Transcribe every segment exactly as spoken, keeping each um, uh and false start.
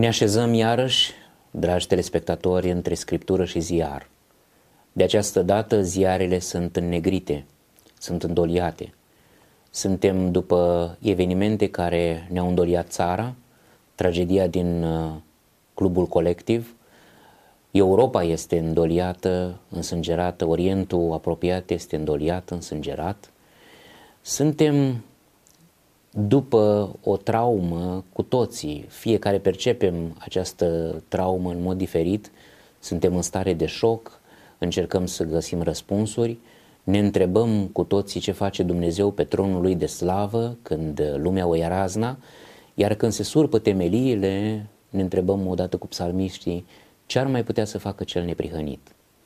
Ne așezăm iarăși, dragi telespectatori, între Scriptură și ziar. De această dată ziarele sunt înnegrite, sunt îndoliate. Suntem după evenimente care ne-au îndoliat țara, tragedia din Clubul Colectiv. Europa este îndoliată, însângerată, Orientul apropiat este îndoliat, însângerat. Suntem după o traumă cu toții, fiecare percepem această traumă în mod diferit, suntem în stare de șoc, încercăm să găsim răspunsuri, ne întrebăm cu toții ce face Dumnezeu pe tronul lui de slavă când lumea o ia razna, iar când se surpă temeliile, ne întrebăm odată cu psalmiștii ce ar mai putea să facă cel neprihănit.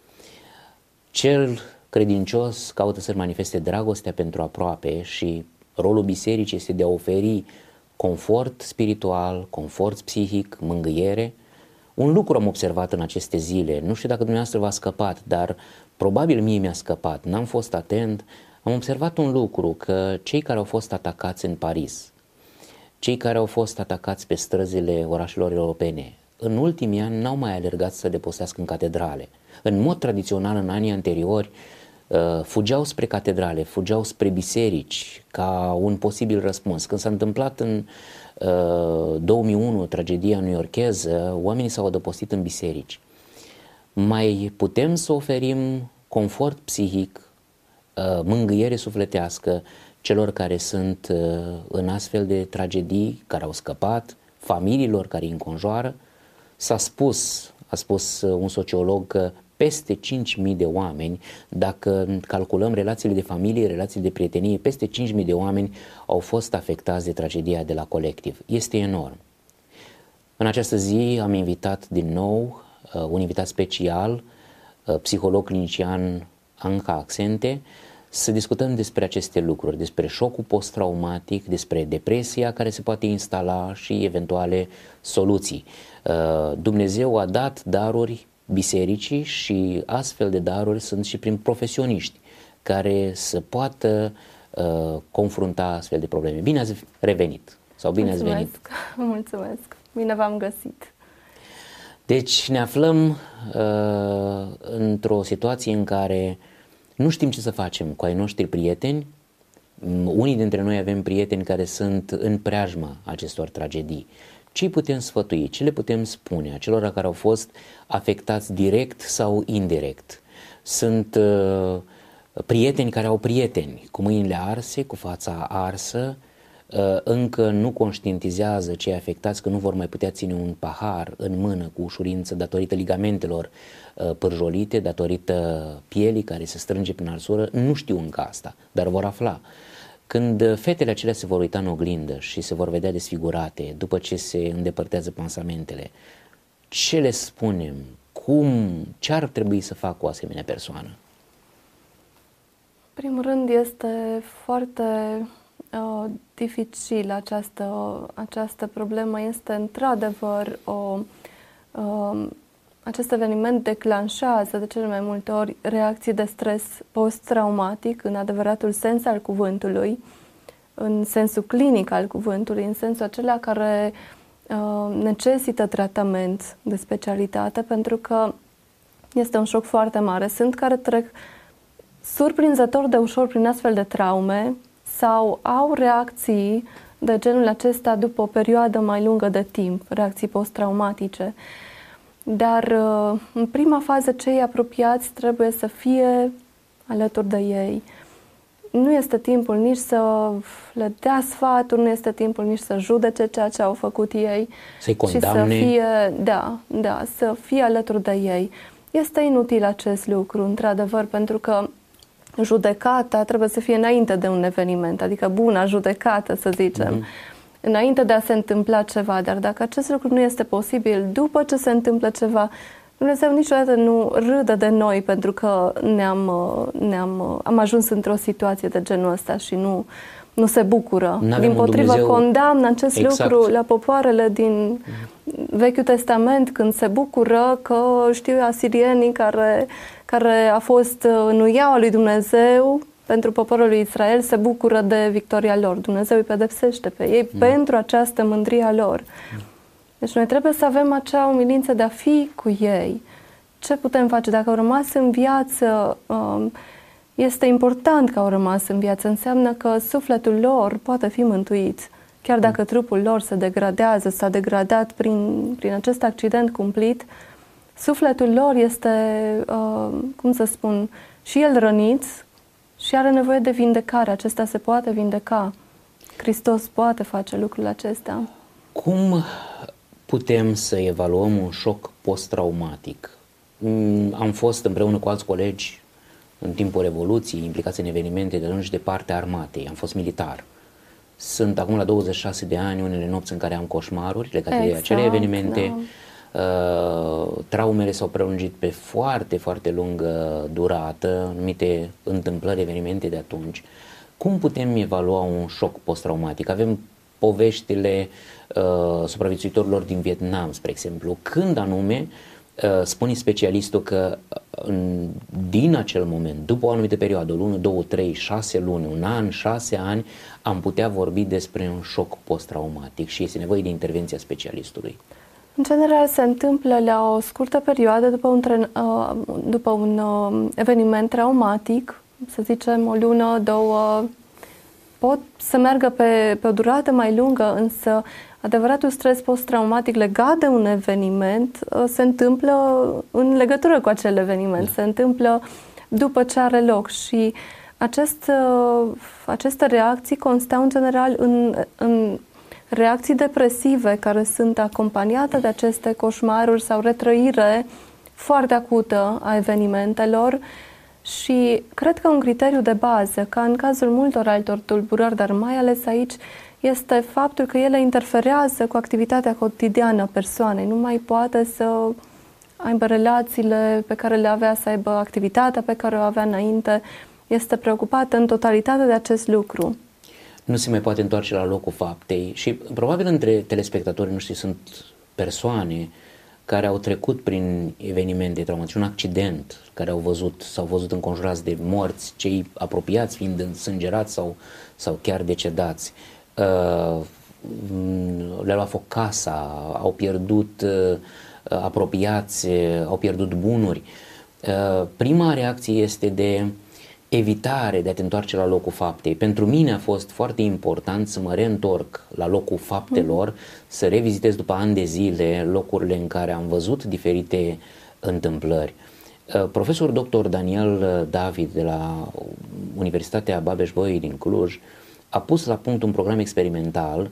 Cel credincios caută să-și manifeste dragostea pentru aproape și rolul bisericii este de a oferi confort spiritual, confort psihic, mângâiere. Un lucru am observat în aceste zile, nu știu dacă dumneavoastră v-a scăpat, dar probabil mie mi-a scăpat, n-am fost atent. Am observat un lucru, că cei care au fost atacați în Paris, cei care au fost atacați pe străzile orașelor europene, în ultimii ani n-au mai alergat să depostească în catedrale. În mod tradițional, în anii anteriori, fugeau spre catedrale, fugeau spre biserici ca un posibil răspuns. Când s-a întâmplat în uh, două mii unu tragedia newyorkeză, oamenii s-au adăpostit în biserici. Mai putem să oferim confort psihic, uh, mângâiere sufletească celor care sunt uh, în astfel de tragedii, care au scăpat, familiilor care îi înconjoară. S-a spus, a spus un sociolog că peste cinci mii de oameni, dacă calculăm relațiile de familie, relațiile de prietenie, peste cinci mii de oameni au fost afectați de tragedia de la Colectiv. Este enorm. În această zi am invitat din nou uh, un invitat special, uh, psiholog clinician Anca Accente, să discutăm despre aceste lucruri, despre șocul post-traumatic, despre depresia care se poate instala și eventuale soluții. Uh, Dumnezeu a dat daruri bisericii și astfel de daruri sunt și prin profesioniști care să poată uh, confrunta astfel de probleme. Bine ați revenit sau bine Mulțumesc. ați venit. Mulțumesc, bine v-am găsit. Deci ne aflăm uh, într-o situație în care nu știm ce să facem cu ai noștri prieteni. Unii dintre noi avem prieteni care sunt în preajma acestor tragedii. Ce îi putem sfătui? Ce le putem spune acelora care au fost afectați direct sau indirect? Sunt uh, prieteni care au prieteni cu mâinile arse, cu fața arsă, uh, încă nu conștientizează cei afectați că nu vor mai putea ține un pahar în mână cu ușurință datorită ligamentelor uh, pârjolite, datorită pielii care se strânge prin arsură. Nu știu încă asta, dar vor afla. Când fetele acelea se vor uita în oglindă și se vor vedea desfigurate după ce se îndepărtează pansamentele, ce le spunem? Cum? Ce ar trebui să facă o asemenea persoană? În primul rând este foarte uh, dificil această, această problemă. Este într-adevăr o... Uh, acest eveniment declanșează de cele mai multe ori reacții de stres post-traumatic în adevăratul sens al cuvântului, în sensul clinic al cuvântului, în sensul acela care uh, necesită tratament de specialitate, pentru că este un șoc foarte mare. Sunt care trec surprinzător de ușor prin astfel de traume sau au reacții de genul acesta după o perioadă mai lungă de timp, reacții post-traumatice. Dar în prima fază cei apropiați trebuie să fie alături de ei. Nu este timpul nici să le dea sfaturi, nu este timpul nici să judece ceea ce au făcut ei. Să-i condamne. Și să fie, da, da, să fie alături de ei. Este inutil acest lucru, într-adevăr, pentru că judecata trebuie să fie înainte de un eveniment, adică buna judecată, să zicem. Mm-hmm. Înainte de a se întâmpla ceva, dar dacă acest lucru nu este posibil după ce se întâmplă ceva, Dumnezeu niciodată nu râde de noi pentru că ne-am, ne-am, am ajuns într-o situație de genul ăsta și nu, nu se bucură. Dimpotrivă, Dumnezeu... condamnă acest exact. lucru la popoarele din Vechiul Testament, când se bucură că, știu eu, asirienii care, care a fost în uiaua lui Dumnezeu pentru poporul lui Israel, se bucură de victoria lor. Dumnezeu îi pedepsește pe ei mm. pentru această mândrie a lor. Mm. Deci noi trebuie să avem acea umilință de a fi cu ei. Ce putem face? Dacă au rămas în viață, este important că au rămas în viață. Înseamnă că sufletul lor poate fi mântuit. Chiar dacă trupul lor se degradează, s-a degradat prin, prin acest accident cumplit, sufletul lor este, cum să spun, și el rănit și are nevoie de vindecare. Acesta se poate vindeca. Hristos poate face lucrul acesta. Cum putem să evaluăm un șoc post-traumatic? Am fost împreună cu alți colegi în timpul Revoluției implicați în evenimente de atunci de partea armatei. Am fost militar. Sunt acum la douăzeci și șase de ani unele nopți în care am coșmaruri legate exact, de acele evenimente. Da. Uh, traumele s-au prelungit pe foarte, foarte lungă durată, numite întâmplări, evenimente de atunci. Cum putem evalua un șoc post-traumatic? Avem poveștile uh, supraviețuitorilor din Vietnam, spre exemplu. Când anume uh, spune specialistul că în, din acel moment, după o anumită perioadă, o lună, două, trei, șase luni, un an, șase ani, am putea vorbi despre un șoc post-traumatic și este nevoie de intervenția specialistului? În general se întâmplă la o scurtă perioadă după un, tren, uh, după un uh, eveniment traumatic, să zicem o lună, două, pot să meargă pe, pe o durată mai lungă, însă adevăratul stres post-traumatic legat de un eveniment uh, se întâmplă în legătură cu acel eveniment, da. Se întâmplă după ce are loc și acest, uh, aceste reacții constau în general în, în reacții depresive care sunt acompaniate de aceste coșmaruri sau retrăire foarte acută a evenimentelor. Și cred că un criteriu de bază, ca în cazul multor altor tulburări, dar mai ales aici, este faptul că ele interferează cu activitatea cotidiană a persoanei. Nu mai poate să aibă relațiile pe care le avea, să aibă activitatea pe care o avea înainte. Este preocupată în totalitate de acest lucru. Nu se mai poate întoarce la locul faptei și probabil între telespectatorii noștri sunt persoane care au trecut prin evenimente traumatice, un accident, care au văzut, s-au văzut înconjurați de morți, cei apropiați fiind însângerați sau, sau chiar decedați. Uh, le-a luat foc casa, au pierdut uh, apropiați, au pierdut bunuri. Uh, prima reacție este de evitare de a te întoarce la locul faptei. Pentru mine a fost foarte important să mă reîntorc la locul faptelor, mm. să revizitez după ani de zile locurile în care am văzut diferite întâmplări. Profesor doctor Daniel David de la Universitatea Babeș-Bolyai din Cluj a pus la punct un program experimental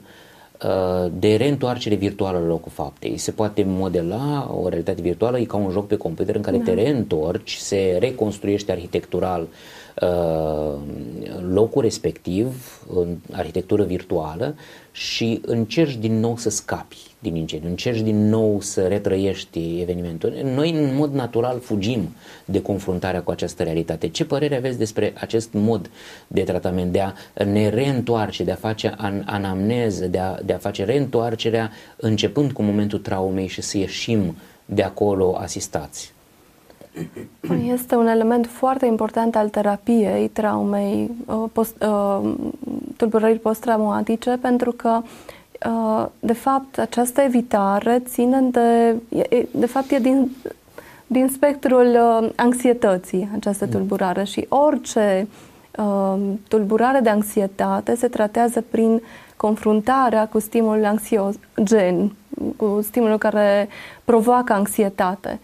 de reîntoarcere virtuală la locul faptei. Se poate modela o realitate virtuală, e ca un joc pe computer în care da. te reîntorci, se reconstruiește arhitectural uh, locul respectiv, în arhitectură virtuală și încerci din nou să scapi din incendiu, încerci din nou să retrăiești evenimentul. Noi în mod natural fugim de confruntarea cu această realitate. Ce părere aveți despre acest mod de tratament, de a ne reîntoarce, de a face an- anamneză, de a, de a face reîntoarcerea începând cu momentul traumei și să ieșim de acolo asistați? Este un element foarte important al terapiei traumei, post, tulburări post-traumatice, pentru că de fapt această evitare ține de, de fapt e din, din spectrul anxietății această tulburare și orice tulburare de anxietate se tratează prin confruntarea cu stimulul anxiogen, cu stimulul care provoacă anxietate.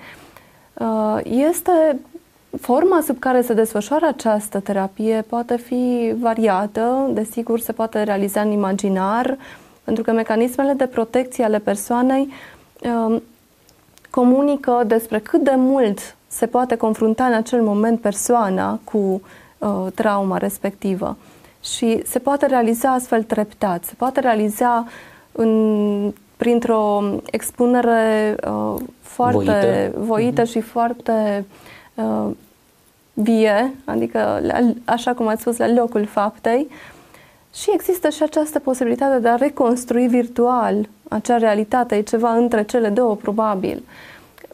Este forma sub care se desfășoară această terapie poate fi variată, desigur se poate realiza în imaginar, pentru că mecanismele de protecție ale persoanei um, comunică despre cât de mult se poate confrunta în acel moment persoana cu uh, trauma respectivă. Și se poate realiza astfel treptat, se poate realiza în, printr-o expunere uh, foarte voită, voită uh-huh. și foarte uh, vie, adică așa cum ați spus, la locul faptei. Și există și această posibilitate de a reconstrui virtual acea realitate, e ceva între cele două, probabil.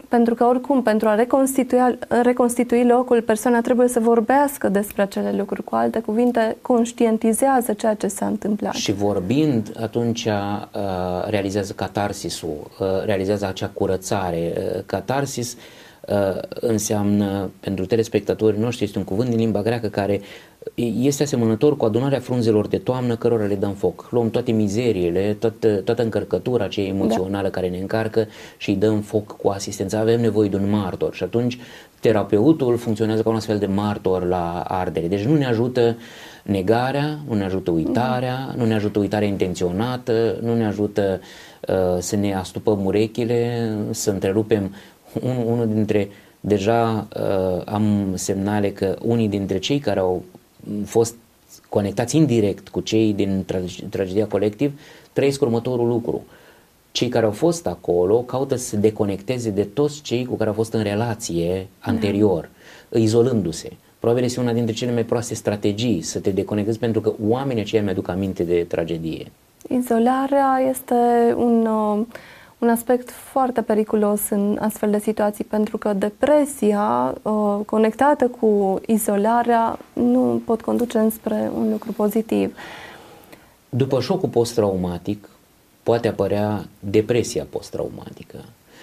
pentru că oricum, pentru a reconstitui, reconstitui locul, persoana trebuie să vorbească despre acele lucruri. Cu alte cuvinte, conștientizează ceea ce s-a întâmplat. Și vorbind, atunci uh, realizează catarsisul, uh, realizează acea curățare. Uh, catarsis uh, înseamnă, pentru telespectatorii noștri, este un cuvânt din limba greacă care este asemănător cu adunarea frunzelor de toamnă cărora le dăm foc. Luăm toate mizeriile, toată, toată încărcătura aceea emoțională da. care ne încarcă și îi dăm foc cu asistență. Avem nevoie de un martor și atunci terapeutul funcționează ca un astfel de martor la ardere. Deci nu ne ajută negarea, nu ne ajută uitarea, da. nu ne ajută uitarea intenționată, nu ne ajută uh, să ne astupăm urechile, să întrerupem un, unul dintre... Deja uh, am semnale că unii dintre cei care au fost conectați indirect cu cei din trage- tragedia colectiv trăiesc următorul lucru. Cei care au fost acolo caută să se deconecteze de toți cei cu care au fost în relație anterior, da. izolându-se. Probabil este una dintre cele mai proaste strategii, să te deconectezi, pentru că oamenii aceia mi-aduc aminte de tragedie. Izolarea este un... Uh... un aspect foarte periculos în astfel de situații, pentru că depresia uh, conectată cu izolarea nu pot conduce înspre un lucru pozitiv. După șocul post-traumatic poate apărea depresia post-traumatică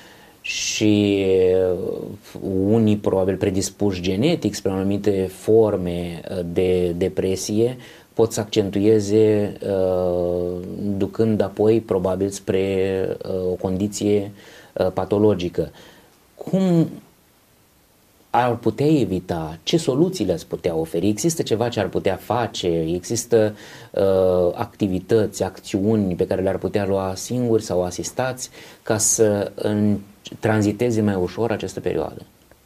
și unii probabil predispuși genetic spre anumite forme de depresie pot să accentueze uh, ducând apoi probabil spre uh, o condiție uh, patologică. Cum ar putea evita? Ce soluții le-ați putea oferi? Există ceva ce ar putea face? Există uh, activități, acțiuni pe care le-ar putea lua singuri sau asistați ca să în, tranziteze mai ușor această perioadă?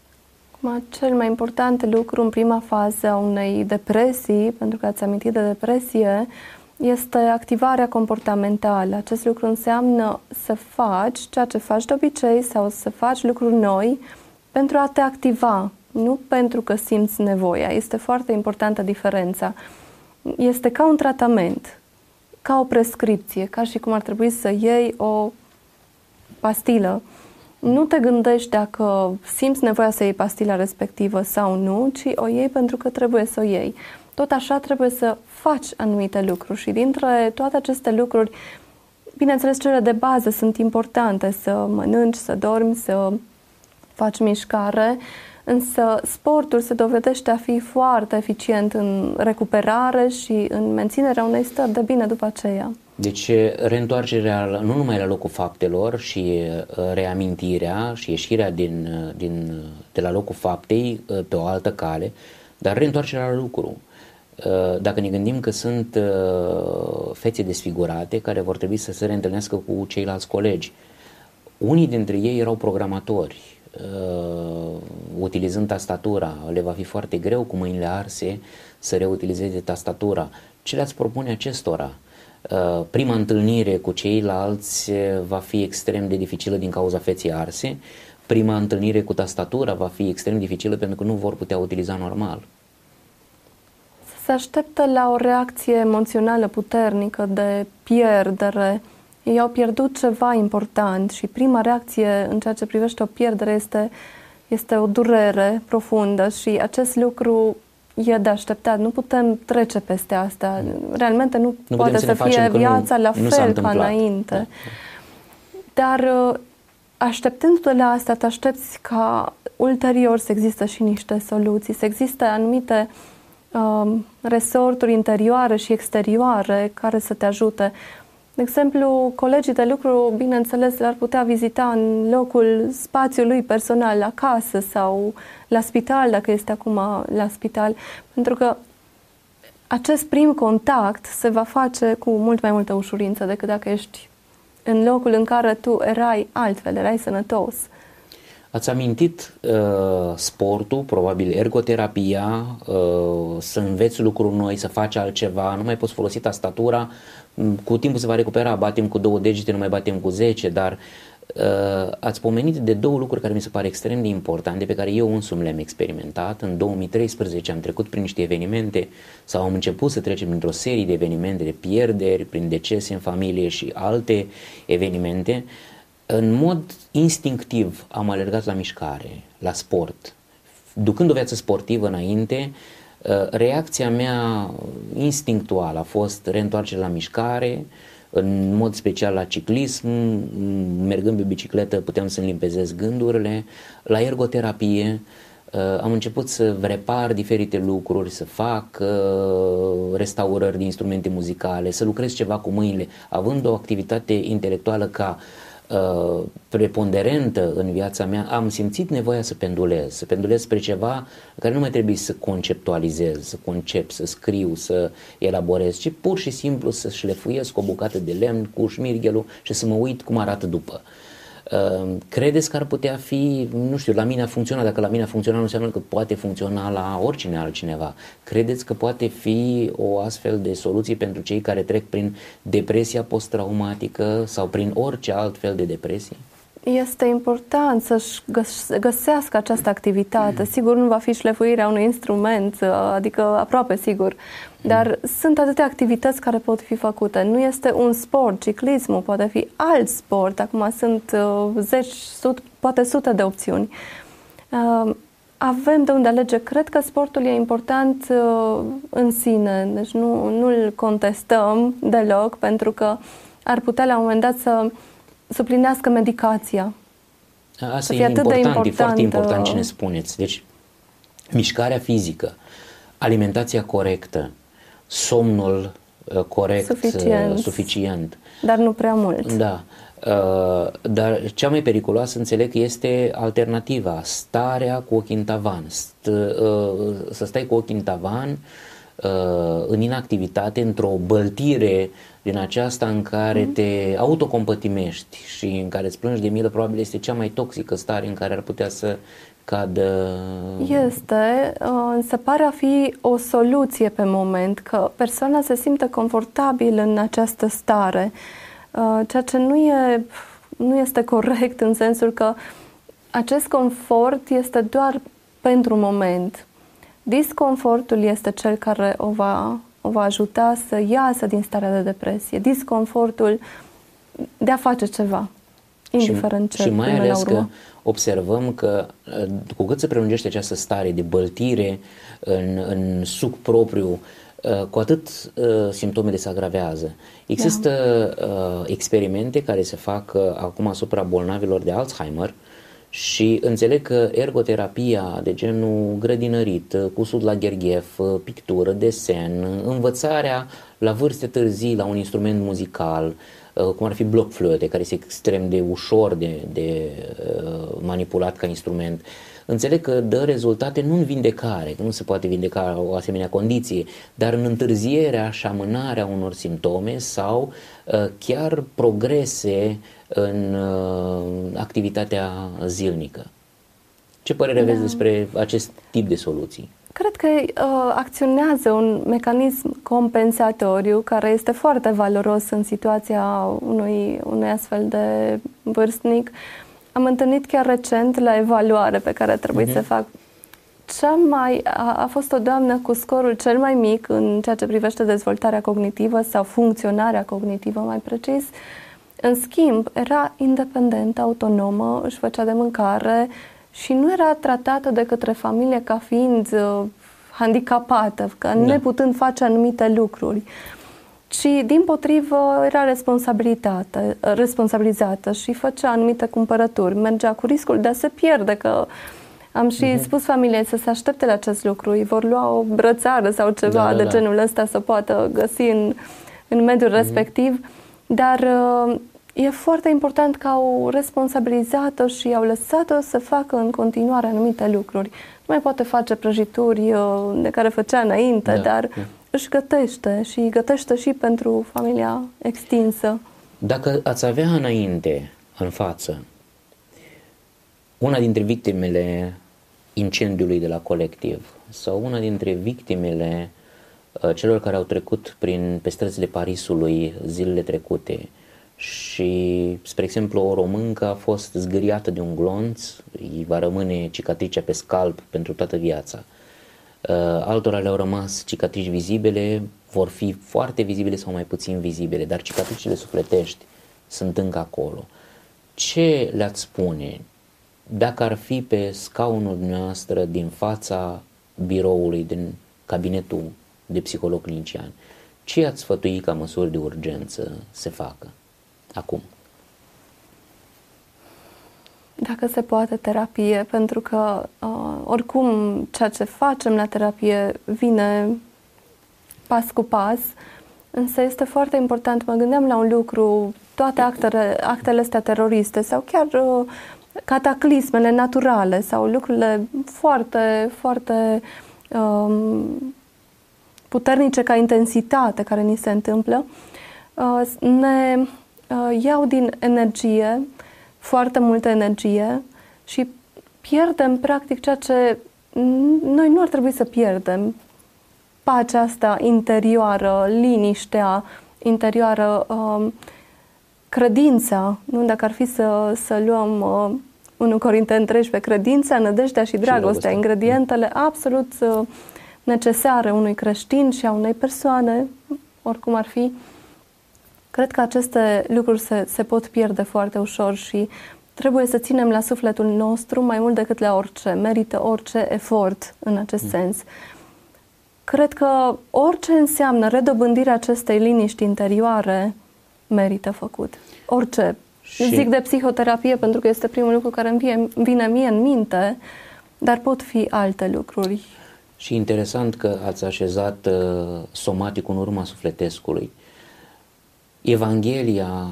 Cel mai important lucru în prima fază a unei depresii, pentru că ați amintit de depresie, este activarea comportamentală. Acest lucru înseamnă să faci ceea ce faci de obicei sau să faci lucruri noi pentru a te activa, nu pentru că simți nevoia. Este foarte importantă diferența. Este ca un tratament, ca o prescripție, ca și cum ar trebui să iei o pastilă. Nu te gândești dacă simți nevoia să iei pastila respectivă sau nu, ci o iei pentru că trebuie să o iei. Tot așa trebuie să faci anumite lucruri și dintre toate aceste lucruri, bineînțeles, cele de bază sunt importante, să mănânci, să dormi, să faci mișcare, însă sportul se dovedește a fi foarte eficient în recuperare și în menținerea unei stări de bine după aceea. Deci reîntoarcerea nu numai la locul faptelor și reamintirea și ieșirea din, din, de la locul faptei pe o altă cale, dar reîntoarcerea la lucru. Dacă ne gândim că sunt fețe desfigurate care vor trebui să se reîntâlnească cu ceilalți colegi, unii dintre ei erau programatori, utilizând tastatura, le va fi foarte greu cu mâinile arse să reutilizeze tastatura. Ce le-ați propune acestora? Prima întâlnire cu ceilalți va fi extrem de dificilă din cauza feței arse, prima întâlnire cu tastatura va fi extrem dificilă pentru că nu vor putea utiliza normal. Se așteptă la o reacție emoțională puternică de pierdere. Ei au pierdut ceva important și prima reacție în ceea ce privește o pierdere este, este o durere profundă și acest lucru e de așteptat. Nu putem trece peste asta. Realmente nu, nu poate să, să fie viața nu, la fel ca înainte. Da. Dar așteptându-te la asta, te aștepți ca ulterior să există și niște soluții, să existe anumite uh, resorturi interioare și exterioare care să te ajute. De exemplu, colegii de lucru, bineînțeles, l-ar putea vizita în locul spațiului personal, acasă sau la spital, dacă este acum la spital, pentru că acest prim contact se va face cu mult mai multă ușurință decât dacă ești în locul în care tu erai altfel, erai sănătos. Ați amintit uh, sportul, probabil ergoterapia, uh, să înveți lucruri noi, să faci altceva, nu mai poți folosi tastatura, cu timpul se va recupera, batem cu două degete, nu mai batem cu zece, dar uh, ați pomenit de două lucruri care mi se pare extrem de importante, pe care eu însumi le-am experimentat. În două mii treisprezece am trecut prin niște evenimente sau am început să trecem printr-o serie de evenimente, de pierderi, prin decese în familie și alte evenimente. în mod instinctiv am alergat la mișcare, la sport. Ducând o viață sportivă înainte, reacția mea instinctuală a fost reîntoarcere la mișcare, în mod special la ciclism, mergând pe bicicletă puteam să-mi limpezesc gândurile, la ergoterapie. Am început să repar diferite lucruri, să fac restaurări de instrumente muzicale, să lucrez ceva cu mâinile, având o activitate intelectuală ca uh, preponderentă în viața mea, am simțit nevoia să pendulez, să pendulez spre ceva care nu mai trebuie să conceptualizez, să concep, să scriu, să elaborez, ci pur și simplu să șlefuiesc o bucată de lemn cu șmirghelul și să mă uit cum arată după. Credeți că ar putea fi, nu știu, la mine a funcționat, dacă la mine a funcționat nu înseamnă că poate funcționa la oricine altcineva. Credeți că poate fi o astfel de soluție pentru cei care trec prin depresia post-traumatică sau prin orice alt fel de depresie? Este important să-și găsească această activitate. Sigur, nu va fi șlefuirea unui instrument, adică aproape sigur, dar mm. sunt atâtea activități care pot fi făcute. Nu este un sport, ciclismul, poate fi alt sport. Acum sunt uh, zeci, sute, poate sute de opțiuni. Uh, avem de unde alege. Cred că sportul e important uh, în sine, deci nu, nu-l contestăm deloc, pentru că ar putea la un moment dat să suplinească medicația. Asta e important, e foarte important ce ne spuneți. Deci, mișcarea fizică, alimentația corectă, somnul uh, corect, suficient, uh, suficient. Dar nu prea mult. Da. Uh, dar cea mai periculoasă, înțeleg, este alternativa, starea cu ochii în tavan. St, uh, să stai cu ochii în tavan, uh, în inactivitate, într-o băltire din aceasta în care mm. te autocompătimești și în care îți plângi de milă, probabil este cea mai toxică stare în care ar putea să cadă. Este, se pare a fi o soluție pe moment, că persoana se simte confortabil în această stare, ceea ce nu, e, nu este corect, în sensul că acest confort este doar pentru moment. Disconfortul este cel care o va o va ajuta să iasă din starea de depresie. Disconfortul de a face ceva, indiferent ce. Și mai ales că observăm că cu cât se prelungește această stare de băltire în, în suc propriu, cu atât uh, simptomele se agravează. Există da. uh, experimente care se fac uh, acum asupra bolnavilor de Alzheimer și înțeleg că ergoterapia de genul grădinărit, cusut la gherghef, pictură, desen, învățarea la vârste târzii la un instrument muzical, cum ar fi blockflöte, care este extrem de ușor de, de manipulat ca instrument, înțeleg că dă rezultate nu în vindecare, că nu se poate vindeca o asemenea condiție, dar în întârzierea și amânarea unor simptome sau uh, chiar progrese în uh, activitatea zilnică. Ce părere da. aveți despre acest tip de soluții? Cred că uh, acționează un mecanism compensatoriu care este foarte valoros în situația unui, unui astfel de vârstnic. Am întâlnit chiar recent la evaluare pe care trebuie uh-huh. să fac. Cea mai, a, a fost o doamnă cu scorul cel mai mic în ceea ce privește dezvoltarea cognitivă sau funcționarea cognitivă, mai precis. În schimb, era independentă, autonomă, își făcea de mâncare și nu era tratată de către familie ca fiind uh, handicapată, ca da. neputând face anumite lucruri, ci dimpotrivă era responsabilitate, responsabilizată și făcea anumite cumpărături. Mergea cu riscul de a se pierde, că am și uh-huh. spus familiei să se aștepte la acest lucru. Îi vor lua o brățară sau ceva da, da, de genul ăsta să poată găsi în, în mediul uh-huh. respectiv. Dar uh, e foarte important că au responsabilizat-o și au lăsat-o să facă în continuare anumite lucruri. Nu mai poate face prăjituri uh, de care făcea înainte, da. dar uh-huh. își gătește și gătește și pentru familia extinsă. Dacă ați avea înainte, în față, una dintre victimele incendiului de la Colectiv sau una dintre victimele uh, celor care au trecut prin, pe străzile Parisului zilele trecute și, spre exemplu, o româncă a fost zgâriată de un glonț, îi va rămâne cicatricea pe scalp pentru toată viața. Uh, altora le-au rămas cicatrici vizibile, vor fi foarte vizibile sau mai puțin vizibile, dar cicatricile sufletești sunt încă acolo. ce le-ați spune dacă ar fi pe scaunul noastră din fața biroului, din cabinetul de psiholog clinician? Ce ați sfătui ca măsuri de urgență se facă acum? Dacă se poate, terapie, pentru că uh, oricum ceea ce facem la terapie vine pas cu pas, însă este foarte important. Mă gândeam la un lucru, toate actele, actele astea teroriste sau chiar uh, cataclismele naturale sau lucrurile foarte, foarte um, puternice ca intensitate care ni se întâmplă, uh, ne uh, iau din energie, foarte multă energie, și pierdem practic ceea ce noi nu ar trebui să pierdem. Pacea asta interioară, liniștea interioară, uh, credința, nu? Dacă ar fi să, să luăm uh, unu Corinteni treisprezece, credința, nădejdea și dragostea, și ingredientele absolut uh, necesare unui creștin și a unei persoane, oricum ar fi. Cred că aceste lucruri se, se pot pierde foarte ușor și trebuie să ținem la sufletul nostru mai mult decât la orice. Merită orice efort în acest mm. sens. Cred că orice înseamnă redobândirea acestei liniști interioare merită făcut. Orice. Și... Zic de psihoterapie pentru că este primul lucru care îmi vine mie în minte, dar pot fi alte lucruri. Și interesant că ați așezat uh, somaticul în urma sufletescului. Evanghelia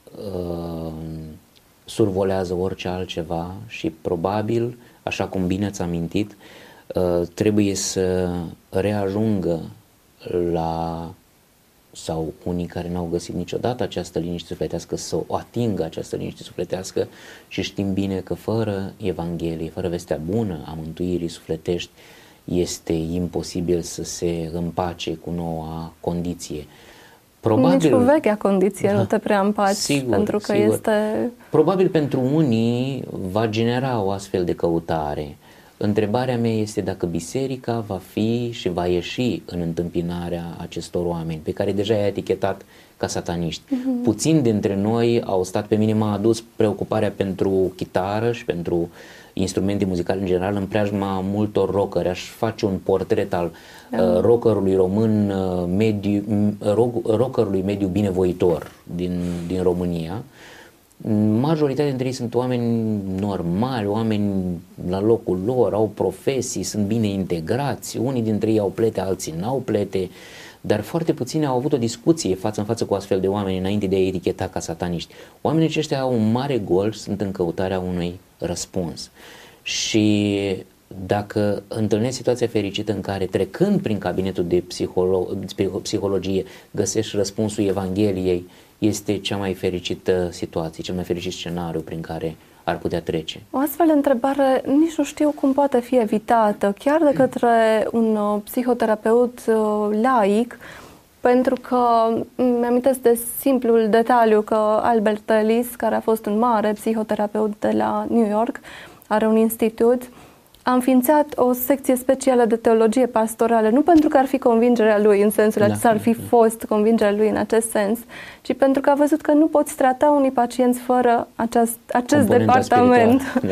uh, survolează orice altceva și probabil, așa cum bine ați amintit, uh, trebuie să reajungă la, sau unii care n-au găsit niciodată această liniște sufletească, să o atingă această liniște sufletească, și știm bine că fără Evanghelie, fără vestea bună a mântuirii sufletești, este imposibil să se împace cu noua condiție. Probabil, nici cu vechea condiție da, nu te prea împaci, sigur, pentru că sigur. este... Probabil pentru unii va genera o astfel de căutare. Întrebarea mea este dacă biserica va fi și va ieși în întâmpinarea acestor oameni, pe care deja i-a etichetat ca sataniști. Uh-huh. Puțini dintre noi au stat, pe mine m-a adus preocuparea pentru chitară și pentru instrumente muzicale în general în preajma multor rockeri. Aș face un portret al uh, rockerului român, uh, mediu, rock, rockerului mediu binevoitor din, din România. Majoritatea dintre ei sunt oameni normali, oameni la locul lor, au profesii, sunt bine integrați, unii dintre ei au plete, alții n-au plete, dar foarte puțini au avut o discuție față în față cu astfel de oameni înainte de a eticheta ca sataniști. Oamenii aceștia au un mare gol și sunt în căutarea unui răspuns. Și dacă întâlnești situația fericită în care, trecând prin cabinetul de psiholo- psihologie, găsești răspunsul Evangheliei, este cea mai fericită situație, cel mai fericit scenariu prin care ar putea trece. O astfel de întrebare nici nu știu cum poate fi evitată, chiar de către un uh, psihoterapeut uh, laic, pentru că mi-amintesc de simplul detaliu că Albert Ellis, care a fost un mare psihoterapeut de la New York, are un institut, a înființat o secție specială de teologie pastorală, nu pentru că ar fi convingerea lui în sensul da, acesta, ar fi fost convingerea lui în acest sens, ci pentru că a văzut că nu poți trata unii pacienți fără aceast, acest departament. Da.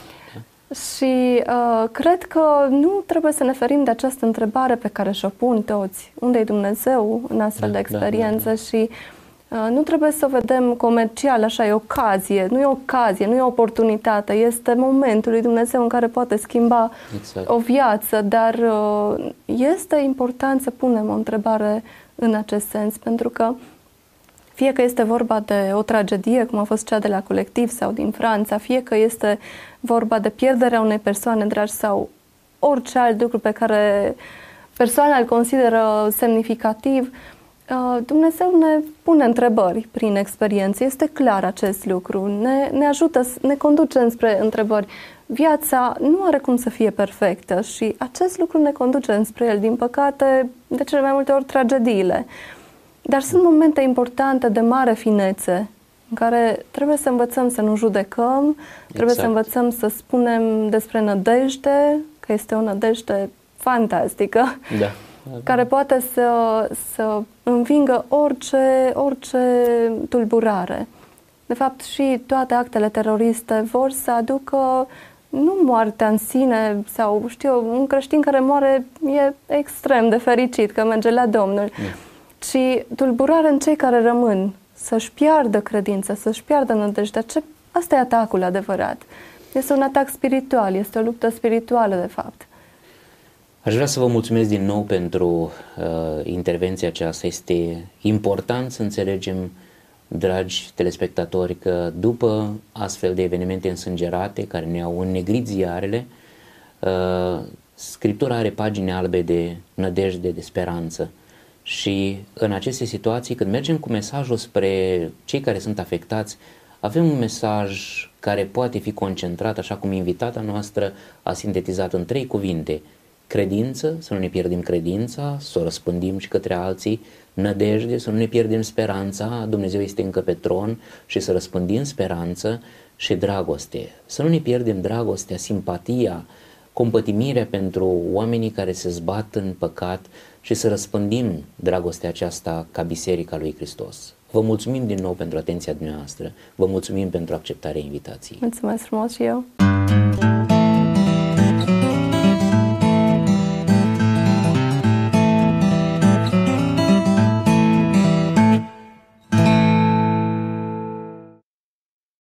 Și uh, cred că nu trebuie să ne ferim de această întrebare pe care și-o pun toți. Unde-i Dumnezeu în astfel da, de experiență? Da, da, da. Și uh, nu trebuie să o vedem comercial, așa, e ocazie, nu e ocazie, nu e oportunitate, este momentul lui Dumnezeu în care poate schimba exact. o viață, dar uh, este important să punem o întrebare în acest sens, pentru că fie că este vorba de o tragedie, cum a fost cea de la Colectiv sau din Franța, fie că este vorba de pierderea unei persoane dragi sau orice alt lucru pe care persoana îl consideră semnificativ, Dumnezeu ne pune întrebări prin experiență. Este clar acest lucru. Ne, ne ajută, ne conduce înspre întrebări. Viața nu are cum să fie perfectă și acest lucru ne conduce înspre el. Din păcate, de cele mai multe ori, tragediile. Dar sunt momente importante de mare finețe în care trebuie să învățăm să nu judecăm, exact. trebuie să învățăm să spunem despre nădejde, că este o nădejde fantastică, da. care poate să, să învingă orice, orice tulburare. De fapt, și toate actele teroriste vor să aducă nu moartea în sine sau, știu eu, un creștin care moare e extrem de fericit că merge la Domnul, mm. ci tulburare în cei care rămân, să-și piardă credința, să-și piardă nădejdea. Ce... Asta e atacul adevărat. Este un atac spiritual, este o luptă spirituală, de fapt. Aș vrea să vă mulțumesc din nou pentru uh, intervenția aceasta. Este important să înțelegem, dragi telespectatori, că după astfel de evenimente însângerate care ne-au înnegrit ziarele, uh, Scriptura are pagini albe de nădejde, de speranță. Și în aceste situații, când mergem cu mesajul spre cei care sunt afectați, avem un mesaj care poate fi concentrat, așa cum invitata noastră a sintetizat în trei cuvinte: credință, să nu ne pierdem credința, să o răspândim și către alții; nădejde, să nu ne pierdem speranța, Dumnezeu este încă pe tron și să răspândim speranță; și dragoste, să nu ne pierdem dragostea, simpatia, compătimirea pentru oamenii care se zbat în păcat și să răspândim dragostea aceasta ca Biserica lui Hristos. Vă mulțumim din nou pentru atenția dumneavoastră, vă mulțumim pentru acceptarea invitației. Mulțumesc frumos și eu!